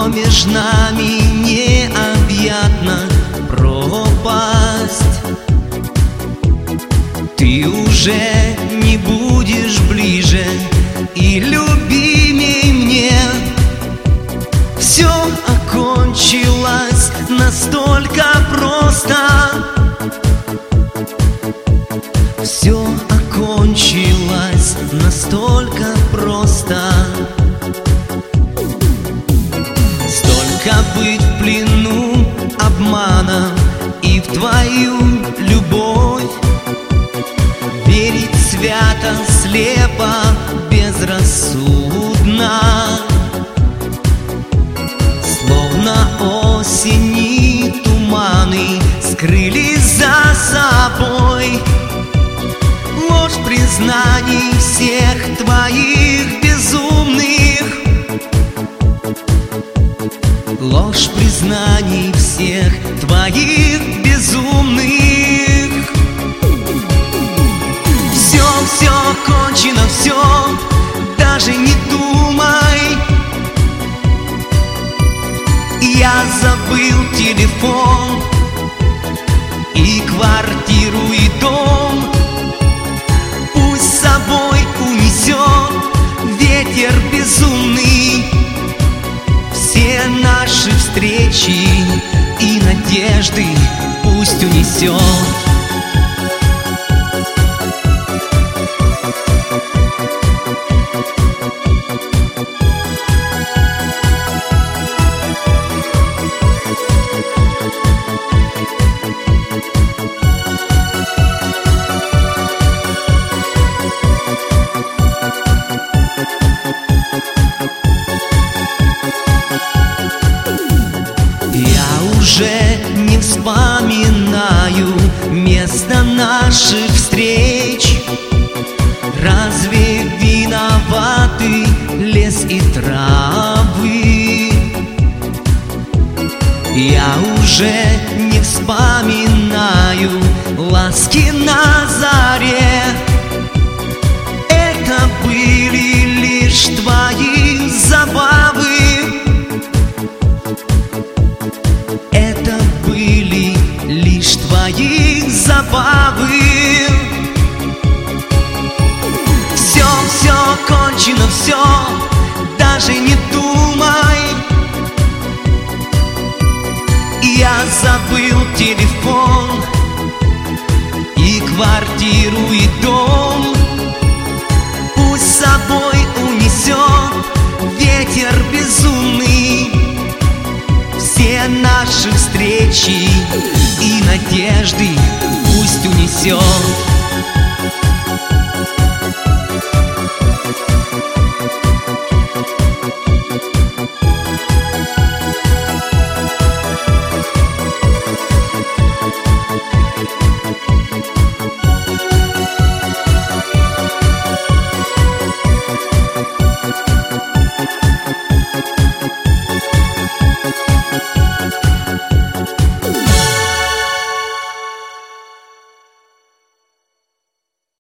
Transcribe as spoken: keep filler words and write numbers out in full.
но между нами необъятна пропасть. Ты уже не будешь ближе и любимей мне. Все окончилось настолько просто. Все окончилось настолько просто. Столько быть в плену обмана и в твою любовь, верить свято, слепо, безрассудно. Словно осени туманы скрыли за собой ложь признаний всех твоих безумных. Ложь признаний всех твоих безумных. Все, все кончено, все, даже не думай. Я забыл телефон и квартиру, и дом. Пусть с собой унесет ветер безумный все наши встречи и надежды, пусть унесет. Уже не вспоминаю место наших встреч. Разве виноваты лес и травы? Я уже не вспоминаю ласки на заре. Это были лишь твои забавы. Это были лишь твои забавы. Все, все кончено, все, даже не думай. Я забыл телефон и квартиру, и дом. Пусть с собой унесет ветер безумный все наши встречи и надежды, пусть унесет.